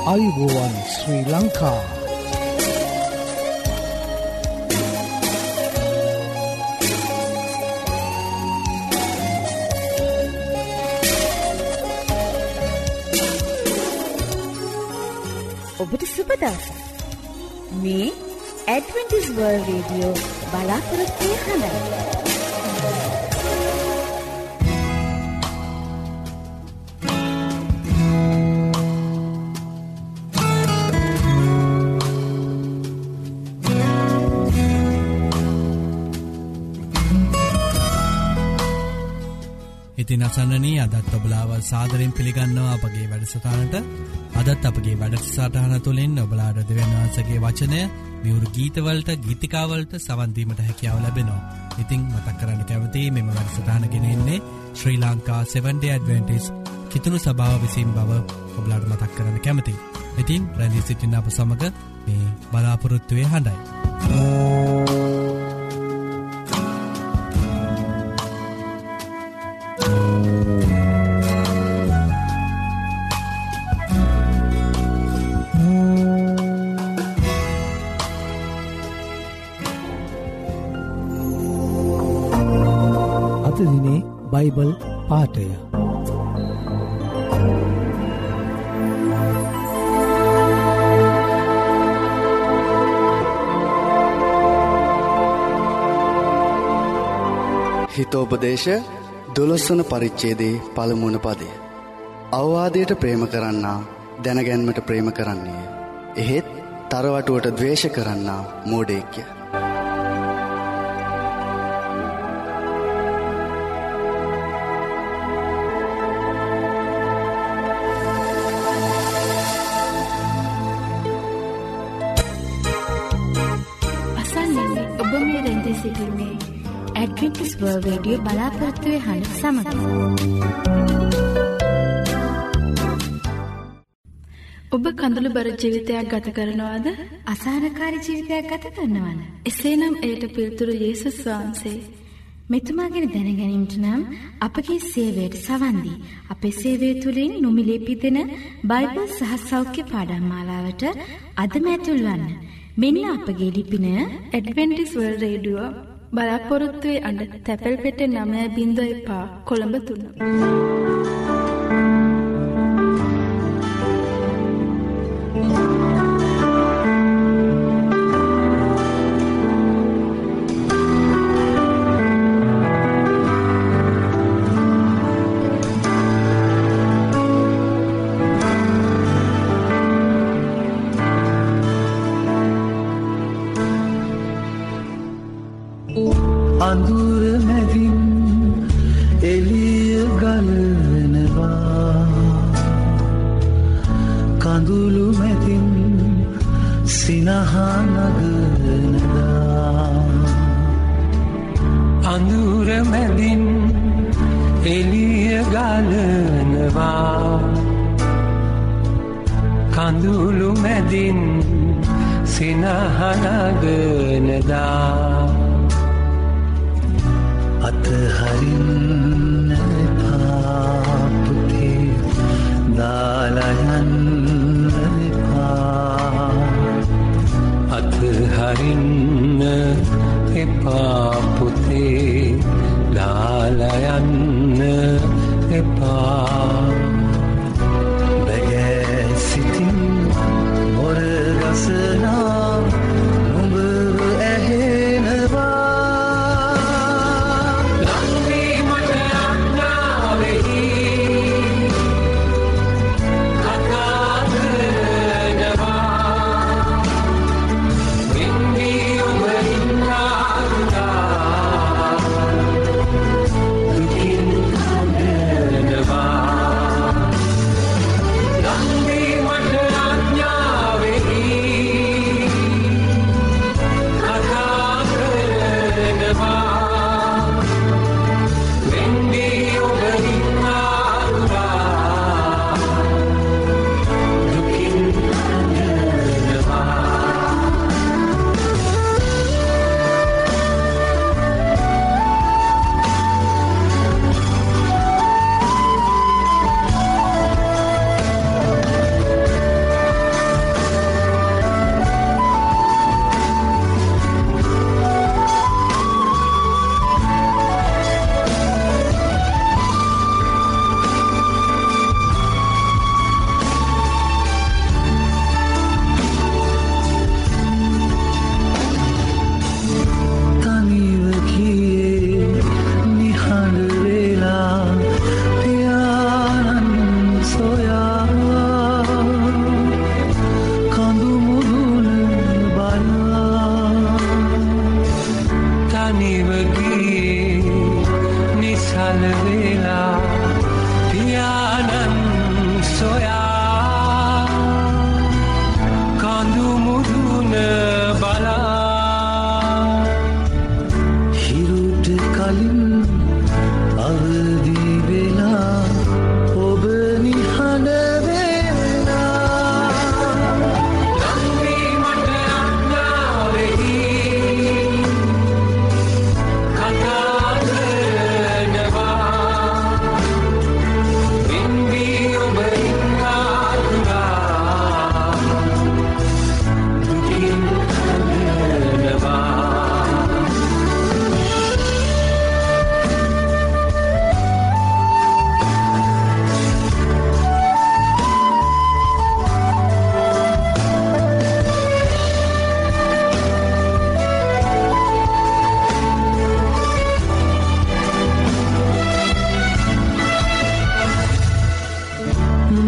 ආයුබෝවන් ශ්‍රී ලංකා. ඔබට සුබ දවසක්. මේ ඇඩ්වෙන්ටිස් වර්ල්ඩ් රේඩියෝ බලාපොරොත්තු හඬයි. ඉතින් අසන්නනී අදත් ඔබලාව සාදරයෙන් පිළිගන්නවා අපගේ වැඩසටහනට. අදත් අපගේ වැඩසටහන තුළින් ඔබලාට දෙවියන් වහන්සේගේ වචනය මියුරු ගීතවලට ගීතිකාවලට සවන් දීමට හැකියාව ලැබෙනවා. ඉතින් මතක් කරන්න කැමතියි මෙම වැඩසටහන ගෙනෙන්නේ ශ්‍රී ලංකා 7 Day Adventist කිතුණු සභාව විසින් බව ඔබලාට මතක් කරන්න කැමතියි. ඉතින් රැඳී සිටින්න අප සමග මේ බලාපොරොත්තුවේ හඬයි. බයිබල් පාඨය. හිතෝපදේශ 12 වන පරිච්ඡේදයේ පළමුවන පදය. අවවාදයට ප්‍රේම කරන්නා දැනගැන්මට ප්‍රේම කරන්නේ. එහෙත් තරවටුවට ද්වේෂ කරන්නා මෝඩයෙක්ය. ඇඩ්වෙන්ටිස් වර්ල්ඩ් රේඩියෝ බලාපොරොත්තුවේ හඬ සමග ඔබ කඳුළු බර ජීවිතයක් ගත කරනවාද? අසහනකාරී ජීවිතයක් ගත කරනවද? එසේනම් එයට පිළිතුරු යේසුස් වහන්සේ. මෙතුමා ගැන දැනගැනීමට නම් අපගේ සේවයට සවන් දී අපේ සේවය තුළින් නොමිලේ පිදෙන බයිබල් සහ සෞඛ්‍ය පාඩම් මාලාවට අදම ඇතුල් වන්න. මෙන්න අපගේ ලිපිනය ඇඩ්වෙන්ටිස් වර්ල්ඩ් රේඩියෝ බලාපොරොත්තුවේ අඬ තැපැල් පෙට්ටේ 9.5 කොළඹ 3. අඳුර මැදින් එළිය ගලනවා, කඳුළු මැදින් සිනහා නගනවා. අඳුර මැදින් එළිය ගලනවා, කඳුළු මැදින් සිනහා නගනවා. අතහරින්න එපා පුතේ, දාලා යන්න එපා. අතහරින්න එපා පුතේ, දාලා යන්න එපා. බැහැ සිටින් මොර ගසනා නුඹ ඇහෙනවා.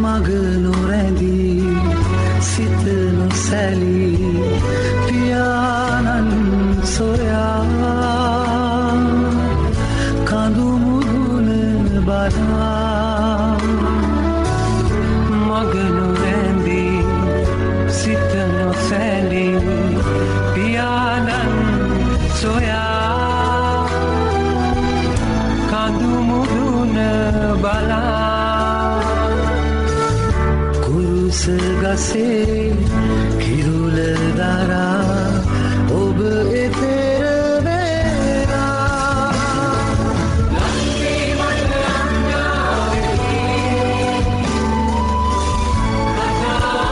මග නොරැඳී සිත නොසැලී පියාණන් සොයා කඳු මුදුන බලා මග නොරැඳී සිත නොසැලී පියාණන් සොයා කඳු මුදුන බලා කුරුස ගසේ කිරුල දරා ඔබ එතෙර වේලා ලංකේ මට අඥාවෙහි කතා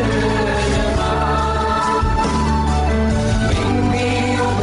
කරනවා මෙන්නේ ඔබ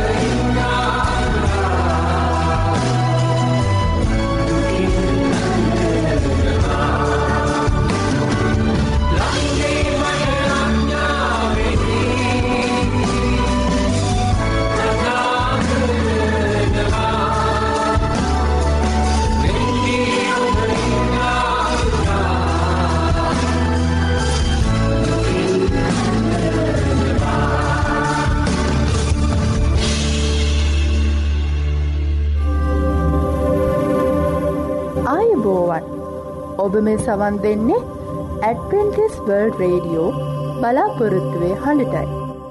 ඔබ මේ සවන් දෙන්නේ ඇඩ්වෙන්ටිස්ට් වර්ල්ඩ් රේඩියෝ බලාපොරොත්තුවේ හඬටයි.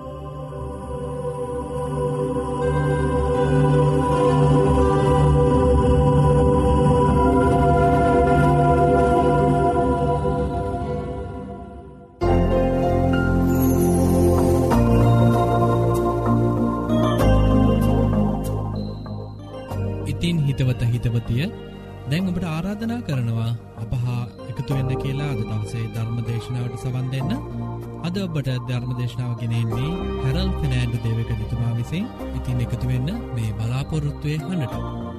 ඉතින් හිතවතිය දැන් ඔබට ආරාධනා කරනවා අප හා එකතු වෙන්න කියලා අද දවසේ ධර්ම දේශනාවට සවන් දෙන්න. අද ඔබට ධර්ම දේශනාව ගෙනෙන්නේ හැරල් ෆිනෑන්ඩු දේවකතුමා විසින්. ඉතින් එකතු වෙන්න මේ බලාපොරොත්තුවේ හඬට.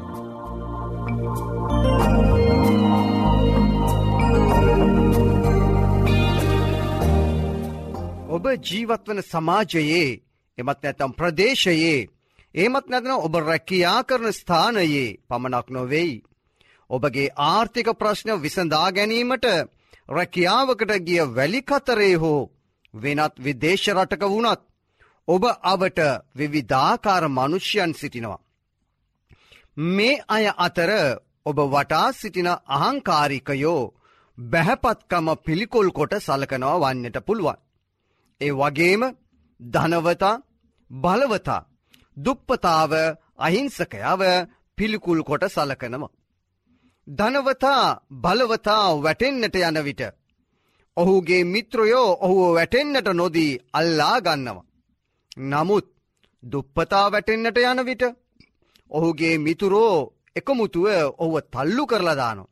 ඔබ ජීවත්වන සමාජයේ එමත් නැත්නම් ප්‍රදේශයේ එමත් නැත්නම් ඔබ රැකියා කරන ස්ථානයේ පමණක් නොවේයි. ඔබගේ ආර්ථික ප්‍රශ්න විසඳා ගැනීමට රැකියාවකට ගිය වැලිකතරේ හෝ වෙනත් විදේශ රටක වුණත් ඔබ අවට විවිධාකාර මනුෂ්‍යයන් සිටිනවා. මේ අය අතර ඔබ වටා සිටින අහංකාරිකයෝ බැහැපත්කම පිළිකුල් කොට සලකනවා වන්නට පුළුවන්. ඒ වගේම ධනවතා බලවතා දුප්පතාව අහිංසකයව පිළිකුල් කොට සලකනවා. ධනවතා බලවතා වැටෙන්නට යන විට ඔහුගේ මිත්‍රයෝ ඔහුව වැටෙන්නට නොදී අල්ලා ගන්නවා. නමුත් දුප්පතා වැටෙන්නට යන විට ඔහුගේ මිතුරෝ එකමුතුව ඔහුව තල්ලු කරලා දානවා.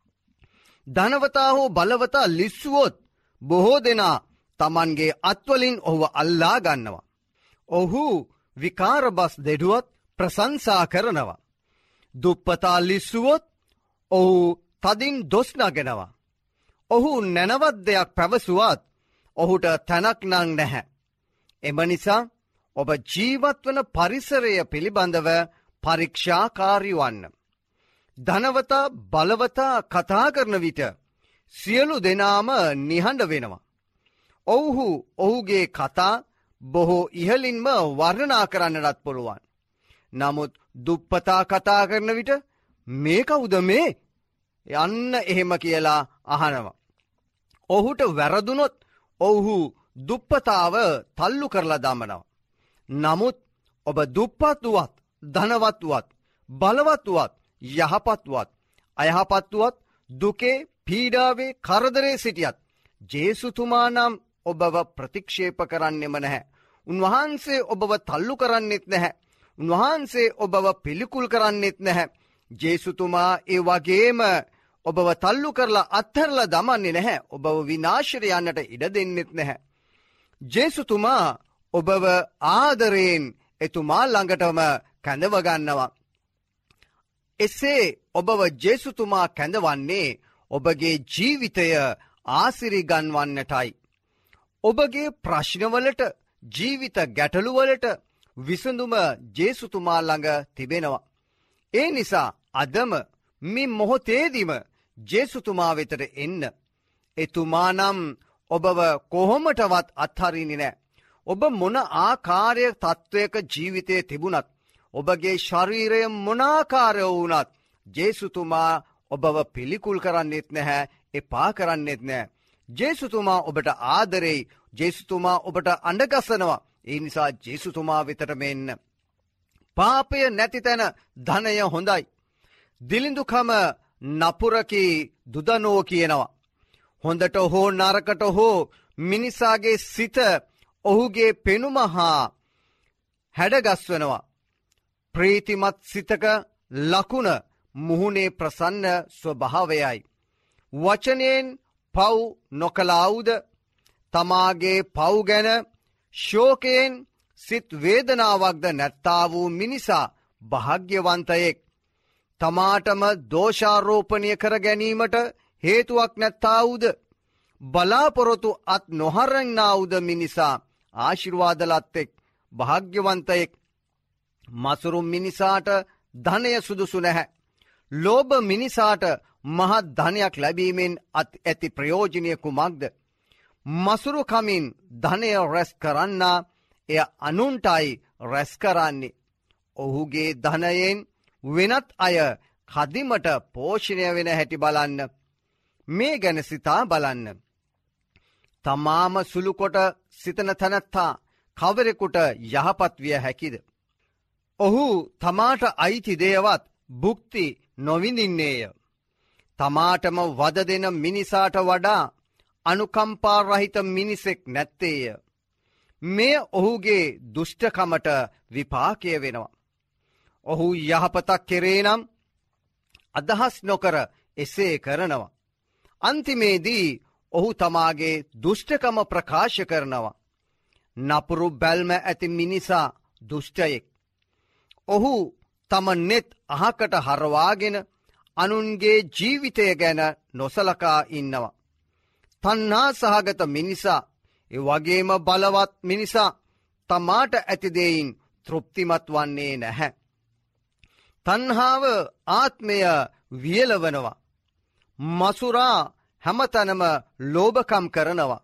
ධනවතා හෝ බලවතා ලිස්සුවොත් බොහෝ දෙනා තමන්ගේ අත්වලින් ඔහුව අල්ලා ගන්නවා. ඔහු විකාරබස් දෙඩුවත් ප්‍රශංසා කරනවා. දුප්පතා ලිස්සුවොත් ඔහු තදින් දොස් නගනවා. ඔහු නැනවත් දෙයක් පැවසුවත් ඔහුට තැනක් නං නැහැ. එම නිසා ඔබ ජීවත්වන පරිසරය පිළිබඳව පරීක්ෂාකාරී වන්න. ධනවතා බලවතා කතා කරන විට සියලු දෙනාම නිහඬ වෙනවා. ඔවුහු ඔහුගේ කතා බොහෝ ඉහලින්ම වර්ණනා කරන්නටත් පුළුවන්. නමුත් දුප්පතා කතා කරන විට මේ කවුද මේ යන්න එහෙම කියලා අහනවා. ඔහුට වැරදුනොත් ඔහු දුප්පතාව තල්ලු කරලා දමනවා. නමුත් ඔබ දුප්පත්ුවත් ධනවත්ුවත් බලවත්ුවත් යහපත්ුවත් අයහපත්ුවත් දුකේ පීඩාවේ කරදරේ සිටියත් ජේසුතුමා නම් ඔබව ප්‍රතික්ෂේප කරන්නෙම නැහැ. උන්වහන්සේ ඔබව තල්ලු කරන්නෙත් නැහැ. උන්වහන්සේ ඔබව පිළිකුල් කරන්නෙත් නැහැ. ජේසුතුමා ඒ වගේම ඔබව තල්ලු කරලා අත්හැරලා දමන්නේ නැහැ. ඔබව විනාශයට යන්නට ඉඩ දෙන්නෙත් නැහැ. ජේසුතුමා ඔබව ආදරයෙන් එතුමා ළඟටම කැඳව ගන්නවා. එසේ ඔබව ජේසුතුමා කැඳවන්නේ ඔබගේ ජීවිතය ආසිරිගන්වන්නටයි. ඔබගේ ප්‍රශ්නවලට ජීවිත ගැටලුවලට විසඳුම ජේසුතුමා ළඟ තිබෙනවා. ඒ නිසා අදම මේ මොහොතේදීම ජේසුතුමා වෙතට එන්න. එතුමා නම් ඔබව කොහොමටවත් අත්හරින්නේ නෑ. ඔබ මොන ආකාරය තත්ත්වයක ජීවිතය තිබුණත්, ඔබගේ ශරීරය මොනාකාරය වුණත් ජේසුතුමා ඔබව පිළිකුල් කරන්නෙත් නැහැ, එපා කරන්නෙත් නෑ. ජේසුතුමා ඔබට ආදරෙයි. ජේසුතුමා ඔබට අඬගසනවා. ඒ නිසා ජේසුතුමා වෙතට මෙන්න. පාපය නැති තැන ධනය හොඳයි. දිලිඳුකම නපුරකි දුදනෝ කියනවා. හොඳට හෝ නරකට හෝ මිනිසාගේ සිත ඔහුගේ පෙනුම හා හැඩගස්වනවා. ප්‍රීතිමත් සිතක ලකුණ මුහුණේ ප්‍රසන්න ස්වභාවයයි. වචනයෙන් පව් නොකලාවුද, තමාගේ පව් ගැන ශෝකයෙන් සිත් වේදනාවක්ද නැත්තා වූ මිනිසා භාග්‍යවන්තයෙක්. තමාටම දෝෂාරෝපණය කර ගැනීමට හේතුවක් නැත්තාවුද, බලාපොරොතු අත් නොහරන්නාවුද මිනිසා ආශිර්වාදලත්තෙක්, භාග්‍යවන්තයෙක්. මසුරු මිනිසාට ධනය සුදුසු නැහැ. ලෝභ මිනිසාට මහත් ධනයක් ලැබීමෙන් ඇති ප්‍රයෝජනය කුමක්ද? මසුරු කමින් ධනය රැස් කරන්නා එය අනුන්ටයි රැස් කරන්නේ. ඔහුගේ ධනයෙන් වෙනත් අය කදිමට පෝෂණය වෙන හැටි බලන්න. මේ ගැන සිතා බලන්න. තමාම සුළුකොට සිතන තැනැත්තා කවරෙකුට යහපත් විය හැකිද? ඔහු තමාට අයිති දේවත් භුක්ති නොවිඳින්නේය. තමාටම වද දෙන මිනිසාට වඩා අනුකම්පා රහිත මිනිසෙක් නැත්තේය. මේ ඔහුගේ දුෂ්ටකමට විපාකය වෙනවා. ඔහු යහපතක් කෙරේ නම් අදහස් නොකර එසේ කරනවා. අන්තිමේදී ඔහු තමාගේ දුෂ්ටකම ප්‍රකාශ කරනවා. නපුරු බැල්ම ඇති මිනිසා දුෂ්ටයෙක්. ඔහු තම නෙත් අහකට හරවාගෙන අනුන්ගේ ජීවිතය ගැන නොසලකා ඉන්නවා. තණ්හා සහගත මිනිසා, ඒ වගේම බලවත් මිනිසා තමාට ඇතිදෙයින් තෘප්තිමත් වන්නේ නැහැ. තණ්හාව ආත්මය වියලවනවා. මසුරා හැමතැනම ලෝභකම් කරනවා.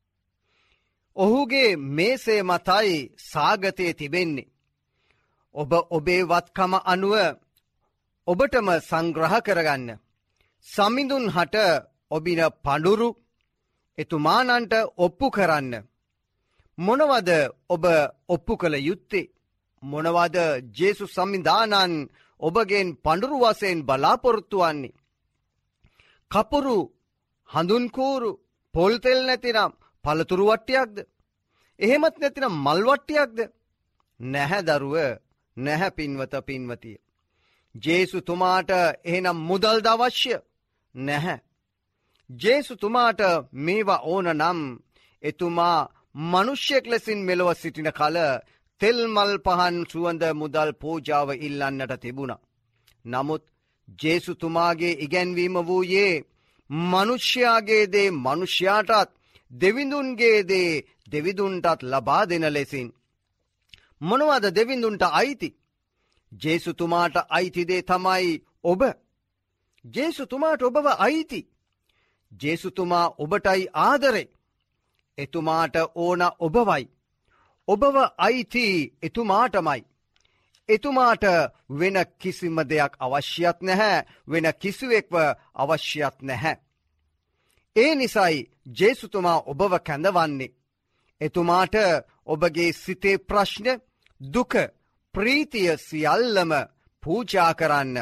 ඔහුගේ මේසේ මතයි සාගතය තිබෙන්නේ. ඔබ ඔබේ වත්කම අනුව ඔබටම සංග්‍රහ කරගන්න. සමිඳුන් හට ඔබින පඬුරු එතුමානන්ට ඔප්පු කරන්න. මොනවද ඔබ ඔප්පු කළ යුත්තේ? මොනවද ජේසු සමිඳානන් ඔබගෙන් පඬුරු වශයෙන් බලාපොරොත්තු වන්නේ? කපුරු, හඳුන්කූරු, පොල්තෙල් නැතිනම් පළතුරු වට්ටියක්ද? එහෙමත් නැතිනම් මල් වට්ටියක්ද? නැහැ දරුව, නැහැ පින්වත පින්වතිය. ජේසුතුමාට එහෙනම් මුදල්ද අවශ්‍ය? නැහැ. ජේසුතුමාට මේවා ඕන නම් එතුමා මනුෂ්‍යෙක් ලෙසින් මෙලොව සිටින කල තෙල් මල් පහන් සුවඳ මුදල් පූජාව ඉල්ලන්නට තිබුණා. නමුත් ජේසුතුමාගේ ඉගැන්වීම වූයේ මනුෂ්‍යයාගේ දේ මනුෂ්‍යයාටත්, දෙවිඳුන්ගේ දේ දෙවිඳුන්ටත් ලබා දෙන ලෙසින්. මොනවද දෙවිඳුන්ට අයිති? ජේසුතුමාට අයිති දේ තමයි ඔබ. ජේසුතුමාට ඔබව අයිති. ජේසුතුමා ඔබටයි ආදරේ. එතුමාට ඕන ඔබවයි. ඔබව අයිති එතුමාටමයි. එතුමාට වෙන කිසිම දෙයක් අවශ්‍යත් නැහැ, වෙන කිසිවෙක්ව අවශ්‍යත් නැහැ. ඒ නිසයි ජේසුතුමා ඔබව කැඳවන්නේ. එතුමාට ඔබගේ සිතේ ප්‍රශ්න, දුක, ප්‍රීතිය සියල්ලම පූජා කරන්න.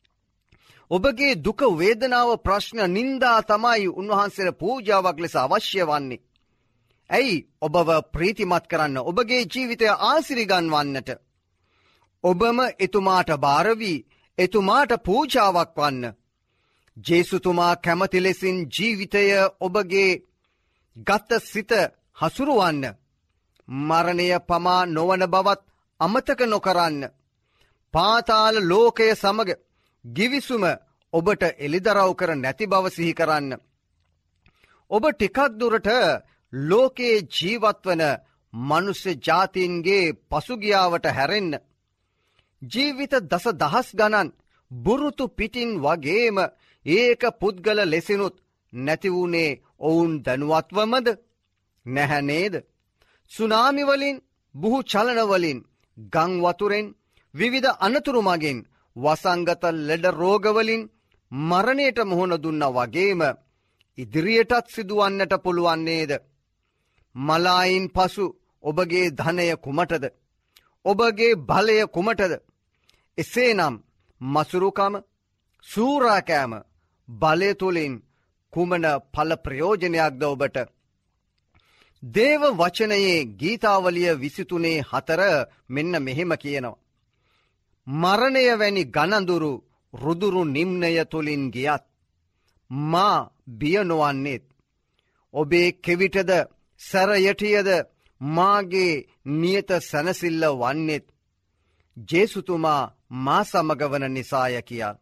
ඔබගේ දුක, වේදනාව, ප්‍රශ්න, නින්දා තමයි උන්වහන්සේට පූජාවක් ලෙස අවශ්‍ය වන්නේ. ඇයි? ඔබව ප්‍රීතිමත් කරන්න, ඔබගේ ජීවිතය ආසිරිගන්වන්නට. ඔබම එතුමාට බාර වී එතුමාට පූජාවක් වන්න. ජේසුතුමා කැමති ලෙසින් ජීවිතය ඔබගේ ගත සිත හසුරුවන්න. මරණය පමා නොවන බවත් අමතක නොකරන්න. පාතාල ලෝකය සමග ගිවිසුම ඔබට එළිදරව් කර නැති බව සිහි කරන්න. ඔබ ටිකක් දුරට ලෝකයේ ජීවත්වන මනුෂ්‍ය ජාතීන්ගේ පසුගියාවට හැරෙන්න. ජීවිත දස දහස් ගණන් බුරුතු පිටින් වගේම ඒක පුද්ගල ලෙසිනුත් නැතිවුණේ ඔවුන් දැනුවත්වමද නැහැ නේද? සුනාමිවලින් බුහු චලනවලින් ගංවතුරෙන් විවිධ අනතුරු මගින් වසංගත ලෙඩ රෝගවලින් මරණයට මුහුණ දුන්න වගේම ඉදිරියටත් සිදුවන්නට පුළුවන්නේද? මලායින් පසු ඔබගේ ධනය කුමටද? ඔබගේ බලය කුමටද? එසේනම් මසුරුකම සූරාකෑම බලය තුළින් කුමන ඵල ප්‍රයෝජනයක්ද ඔබට? දේව වචනයේ ගීතාවලිය 23:4 මෙන්න මෙහෙම කියනවා. මරණය වැනි ගණඳුරු රුදුරු නිම්නය තුළින් ගියත් මා බිය නොවන්නේත්. ඔබේ කෙවිටද සැරයටියද මාගේ නියත සැනසිල්ල වන්නේත්. ජේසුතුමා මා සමග වන නිසාය කියා.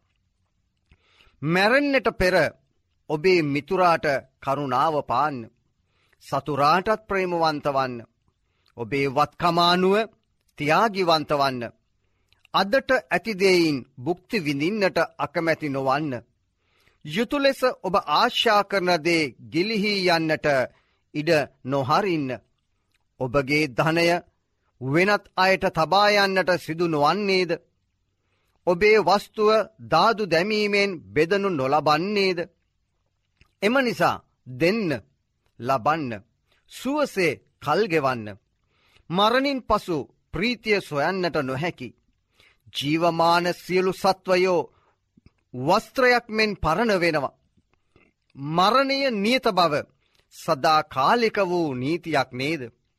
මැරෙන්නට පෙර ඔබේ මිතුරාට කරුණාව පාන්න. සතුරාටත් ප්‍රේමවන්ත වන්න. ඔබේ වත්කමානුව ත්‍යාගිවන්ත වන්න. අදට ඇති දෙයින් භුක්ති විඳින්නට අකමැති නොවන්න. යුතු ලෙස ඔබ ආශා කරන දේ ගිලිහී යන්නට ඉඩ නොහරින්න. ඔබගේ ධනය වෙනත් අයට තබා යන්නට සිදු නොවන්නේද? ඔබේ වස්තුව දාදු දැමීමෙන් බෙදනු නොලබන්නේද? එම නිසා දෙන්න, ලබන්න, සුවසේ කල්ගෙවන්න. මරණින් පසු ප්‍රීතිය සොයන්නට නොහැකි. ජීවමාන සියලු සත්වයෝ වස්ත්‍රයක් මෙන් පරණ වෙනවා. මරණය නියත බව සදා කාලික වූ නීතියක් නේද?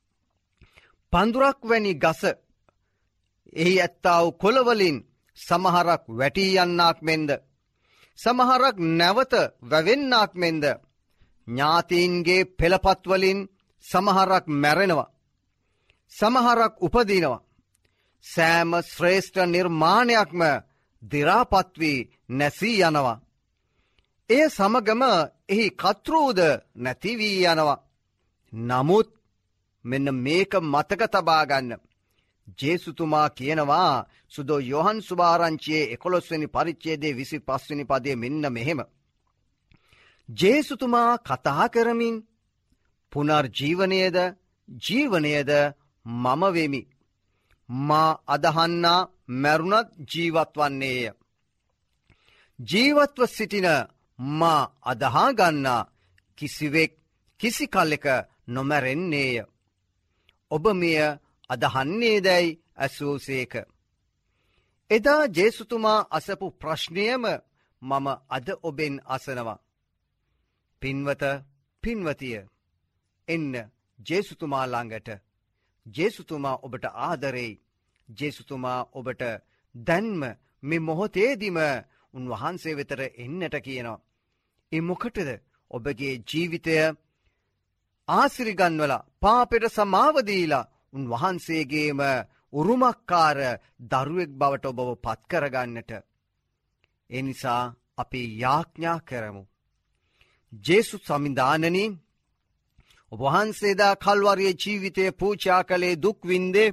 පඳුරක් වැනි ගස එහි ඇත්තා වූ කොළවලින් සමහරක් වැටී යන්නාක් මෙන්ද, සමහරක් නැවත වැවෙන්නාක් මෙන්ද, ඥාතීන්ගේ පෙළපත්වලින් සමහරක් මැරෙනවා, සමහරක් උපදිනවා. සෑම ශ්‍රේෂ්ඨ නිර්මාණයක්ම දිරාපත් වී නැසී යනවා. එය සමගම එහි කර්තෘද නැති වී යනවා. නමුත් මෙන්න මේක මතක තබා ගන්න. ජේසුතුමා කියනවා සුදෝ යොහන් සුභාරංචියේ 11 වෙනි පරිච්ඡේදයේ 25 වෙනි පදයේ මෙන්න මෙහෙම. ජේසුතුමා කතා කරමින් පුනර්ජීවනයේද ජීවනයේද මම වෙමි. මා අදහන්නා මරුණත් ජීවත් වන්නේය. ජීවත්ව සිටින මා අදහා ගන්නා කිසිවෙක් කිසි කලෙක නොමැරෙන්නේය. ඔබ මෙය අදහන්නේදැයි ඇසූසේක. එදා ජේසුතුමා අසපු ප්‍රශ්නයම මම අද ඔබෙන් අසනවා. පින්වත, පින්වතිය, එන්න ජේසුතුමා ළඟට. ජේසුතුමා ඔබට ආදරෙයි. ජේසුතුමා ඔබට දැන්ම මේ මොහොතේදීම උන්වහන්සේ වෙතට එන්නට කියනවා. ඒ මොකටද? ඔබගේ ජීවිතය ආසිරිගන්වලා පාපෙට සමාව දීලා උන්වහන්සේගේම උරුමකාර දරුවෙක් බවට ඔබව පත් කරගන්නට. ඒ නිසා අපි යාඥා කරමු. ජේසුස් සමිඳානනී, ඔබ වහන්සේදා කල්වරියේ ජීවිතය පූජා කළේ දුක් විඳේ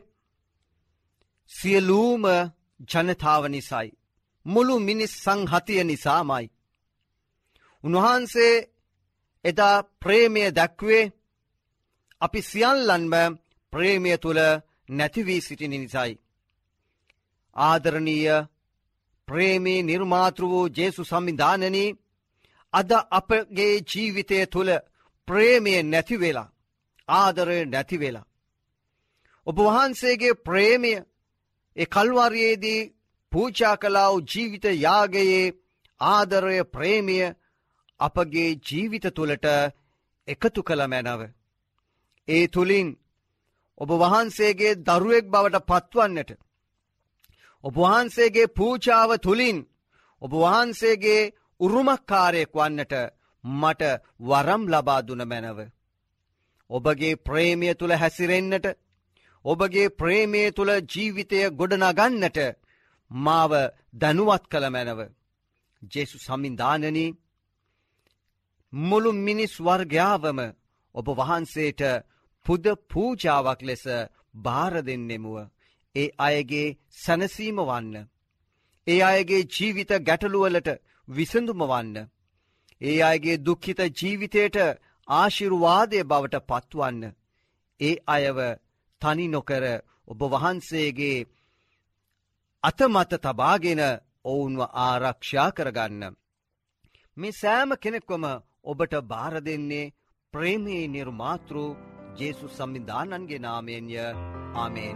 සියලුම ජනතාව නිසායි. මුළු මිනිස් සංහතිය නිසාමයි. උන්වහන්සේ එදා ප්‍රේමය දැක්වේ අපි සියල්ලන්ම ප්‍රේමය තුළ නැති වී සිටින නිසායි. ආදරණීය ප්‍රේමේ නිර්මාතෘ වූ ජේසුස් සම්විධානනී, අද අපගේ ජීවිතය තුළ ප්‍රේමය නැති වෙලා, ආදරය නැති වෙලා, ඔබ වහන්සේගේ ප්‍රේමය ඒ කල්වරියේදී පූජා කළා වූ ජීවිත යාගයේ ආදරය, ප්‍රේමය අපගේ ජීවිත තුළට එකතු කළ මැනව. ඒ තුළින් ඔබ වහන්සේගේ දරුවෙක් බවට පත්වන්නට, ඔබ වහන්සේගේ පූජාව තුළින් ඔබ වහන්සේගේ උරුමකාරයෙක් වන්නට මට වරම් ලබා දුන මැනව. ඔබගේ ප්‍රේමය තුළ හැසිරෙන්නට, ඔබගේ ප්‍රේමය තුළ ජීවිතය ගොඩනගන්නට මාව දැනුවත් කළ මැනව. ජේසුස් සම්විධානනී, මුළු මිනිස් වර්ගයාවම ඔබ වහන්සේට පුද පූජාවක් ලෙස බාර දෙන්නෙමුව. ඒ අයගේ සැනසීම වන්න, ඒ අයගේ ජීවිත ගැටලුවලට විසඳුම වන්න, ඒ අයගේ දුක්ඛිත ජීවිතයට ආශිර්වාදය බවට පත්වන්න. ඒ අයව තනි නොකර ඔබ වහන්සේගේ අතමත තබාගෙන ඔවුන්ව ආරක්ෂා කරගන්න. මේ සෑම කෙනෙක්වම ඔබට බාර දෙන්නේ ප්‍රේමයේ නිර්මාතෘ ජේසුස් සම්විධානන්ගේ නාමයෙන්ය. ආමේන්.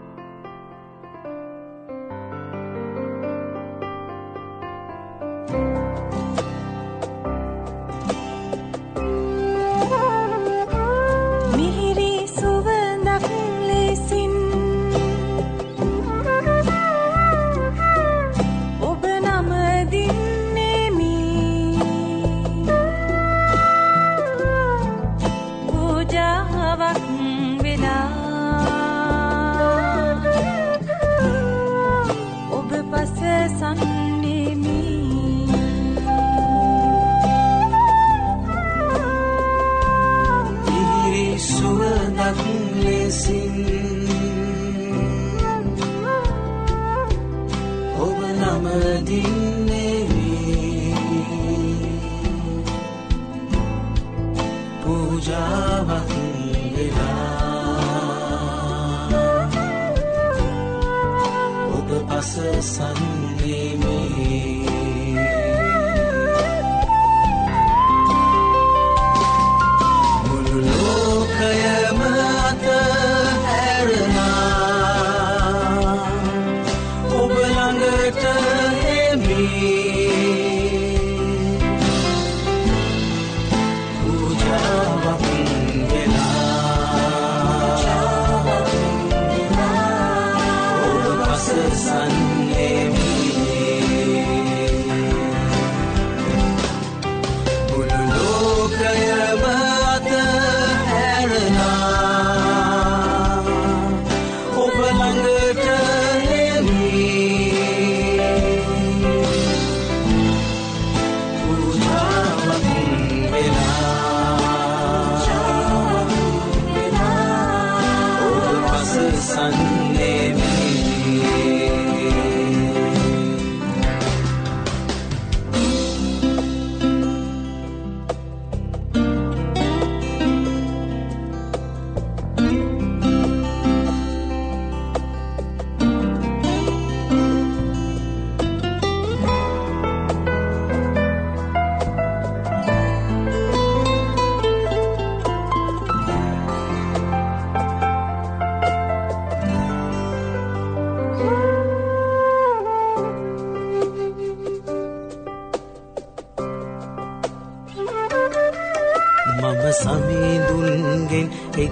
සමිඳුන්ගෙන් එක්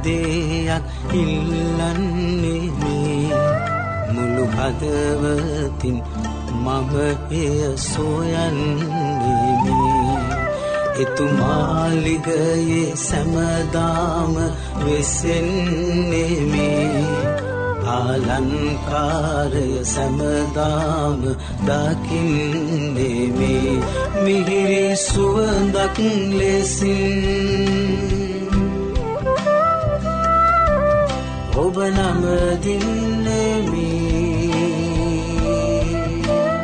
දෙයක් ඉල්ලන්නේ මේ මුළු හදවතින් මම එය සොයන්නේ මේ එතුමාලිගයේ සෑමදාම වෙසෙන්නේ මේ ආලංකාරය සෑමදාම දකින්නේ මේ මිහිරි සුවඳක් ලෙසින් ඔබ නමදින්නේ මේ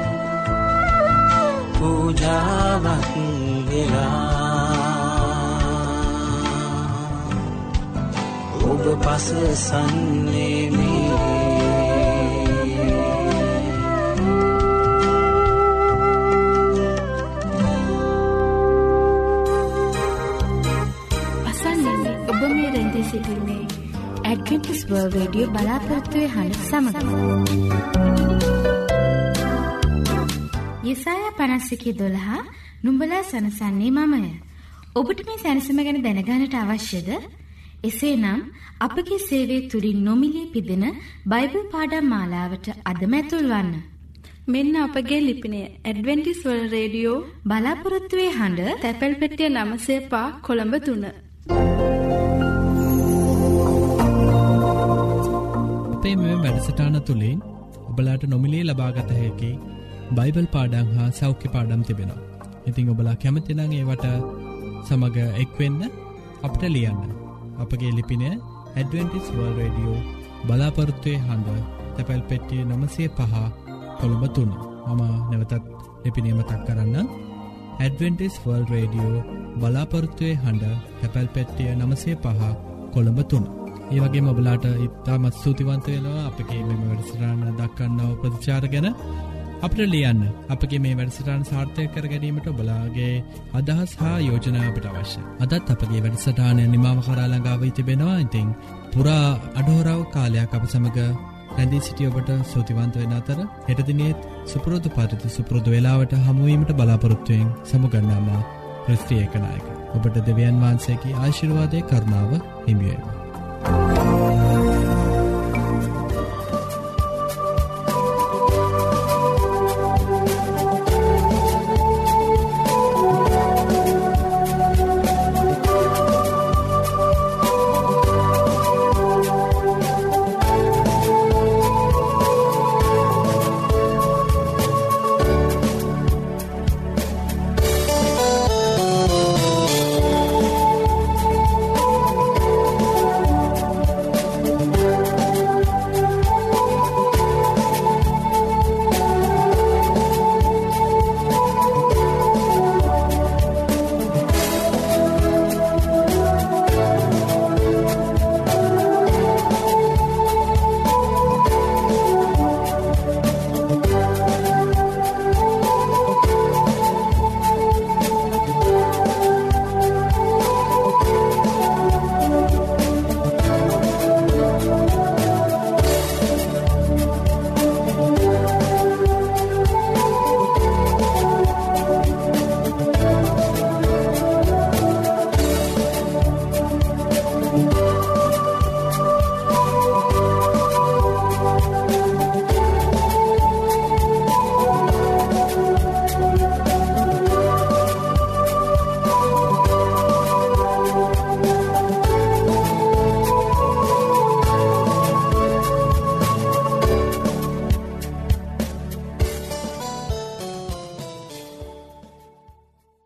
පූජාවක් වෙලා ඔබ පසසන්නේ මේ ඇඩ්වෙන්ටිස් වර්ල්ඩ් රේඩියෝ බලාපොරොත්තුවේ හඬ සමග යෙසායා 51:12 නුඹලා සනසන්නේ මමය. ඔබට මේ සැනසීම ගැන දැනගන්නට අවශ්‍යද? එසේනම් අපගේ සේවය තුලින් නොමිලේ පිදෙන බයිබල් පාඩම් මාලාවට අදම ඇතුල් වන්න. මෙන්න අපගේ ලිපිනය ඇඩ්වෙන්ටිස් වර්ල්ඩ් රේඩියෝ බලාපොරොත්තුවේ හඬ තැපැල් පෙට්ටිය 9 කොළඹ 3. අපේ මෙම වැඩසටහන තුළින් ඔබලාට නොමිලේ ලබාගත හැකි බයිබල් පාඩම් හා සෞඛ්‍ය පාඩම් තිබෙනවා. ඉතින් ඔබලා කැමති නම් ඒවට සමග එක්වෙන්න අපට ලියන්න. අපගේ ලිපිනය ඇඩ්වෙන්ටිස් වර්ල්ඩ් රේඩියෝ බලාපොරොත්තුවේ හඬ තැපැල් පෙට්ටිය 905 කොළඹ 3. මම නැවතත් ලිපිනය මතක් කරන්න. ඇඩ්වෙන්ටිස් වර්ල්ඩ් රේඩියෝ බලාපොරොත්තුවේ හඬ තැපැල් පෙට්ටිය 905 කොළඹ 3. ඒ වගේම ඔබලාට ඉතාමත් ස්තුතිවන්ත වෙනවා අපගේ මෙම වැඩසටහන දක්වන්නව ප්‍රතිචාර ගැන. අපිට ලියන්න. අපගේ මේ වැඩසටහන සාර්ථක කර ගැනීමට ඔබලාගේ අදහස් හා යෝජනා අපිට අවශ්‍යයි. අදත් අපගේ වැඩසටහන නිමාව කරා ළඟා වී තිබෙනවා. ඉතින් පුරා අඩහොරාව කාලයක් අප සමග රැඳී සිටි ඔබට ස්තුතිවන්ත වෙන අතර හෙට දිනේත් සුපුරුදු පරිදි සුපුරුදු වේලාවට හමු වීමට බලාපොරොත්තු වෙමින් සමුගන්නාම ක්‍රිස්ති ඒකනායක. ඔබට දෙවියන් වහන්සේගේ ආශිර්වාදයේ කරුණාව හිමි වේවා.